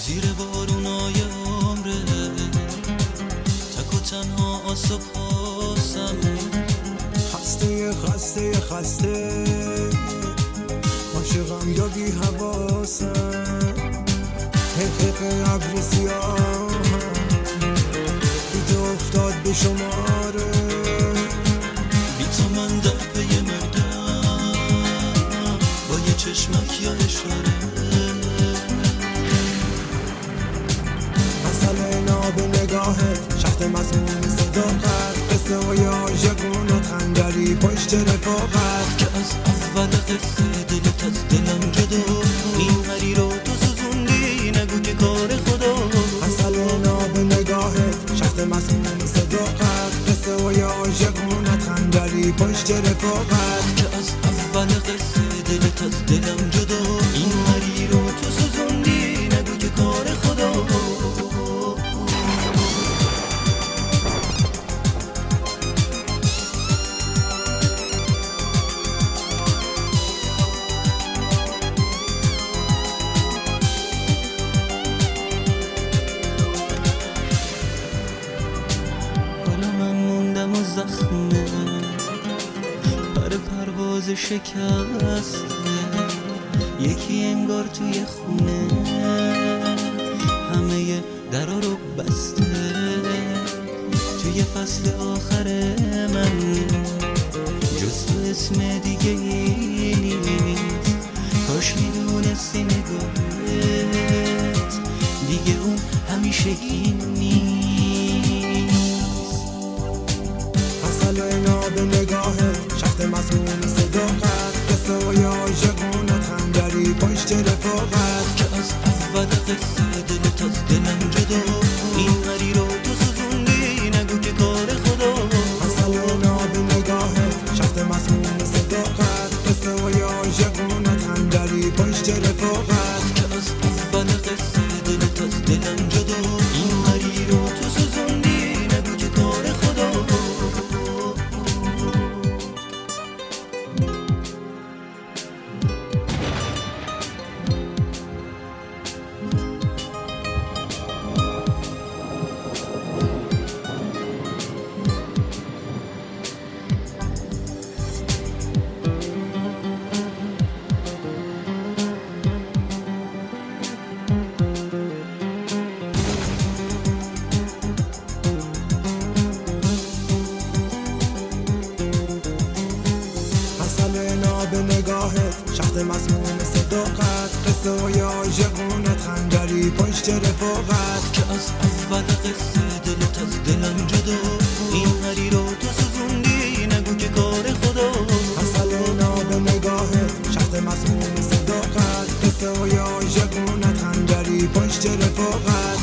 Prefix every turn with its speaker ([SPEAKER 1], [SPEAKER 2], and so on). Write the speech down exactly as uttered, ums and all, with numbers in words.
[SPEAKER 1] زیر بارونای عمره، تک و تنها آسا پاسم،
[SPEAKER 2] خسته خسته خسته عاشقم یا بی حواسم، حقیق ابر سیاهم دیده افتاد به شماره،
[SPEAKER 1] بی تو من در پی مردم با یه چشمک یا اشاره،
[SPEAKER 2] مسئله ناب نگاهت شهد مسئول صداقت، قصه و یاژگون و خنجری پشت رفاقت،
[SPEAKER 1] که از اول قصه دلت از دلم جدا، این هری رو تو سوزوندی نگو که کار خدا،
[SPEAKER 2] مسئله ناب نگاهت شهد مسئول صداقت، قصه و یاژگون و خنجری پشت رفاقت،
[SPEAKER 1] که از اول قصه دلت از دلم جدا، این هری رو تو سوزوندی نگو که کار خدا. زخمه پر پرواز شکسته، یکی انگار توی خونه همه درا رو بسته، توی فصل آخر من جز تو اسم دیگه ای نیست، کاش میدونستی نگاهت دیگه اون همیشه این نیست،
[SPEAKER 2] ناب نگاهت شهد مسئول صداقت، قصه و یاژگون و خنجری پشت رفاقت،
[SPEAKER 1] که از اول قصه دلت از دلم جدا، این هری رو تو سوزوندی نگو که کار خدا،
[SPEAKER 2] مسئله ناب نگاهت شهد مسئول صداقت، قصه و یاژگون و خنجری پشت رفاقت،
[SPEAKER 1] که از اول قصه دلت از دلم جدا، این هری رو تو سوزوندی نگو که کار خدا.
[SPEAKER 2] ناب نگاهت شهد مسئول صداقت، قصه و یاژگون خنجری پشت رفاقت،
[SPEAKER 1] که از اول قصه دلت از دلم جدا، این هری رو تو سوزوندی نگو که کار خدا،
[SPEAKER 2] مسئله ناب نگاهت شهد مسئول صداقت، قصه و یاژگون خنجری پشت رفاقت.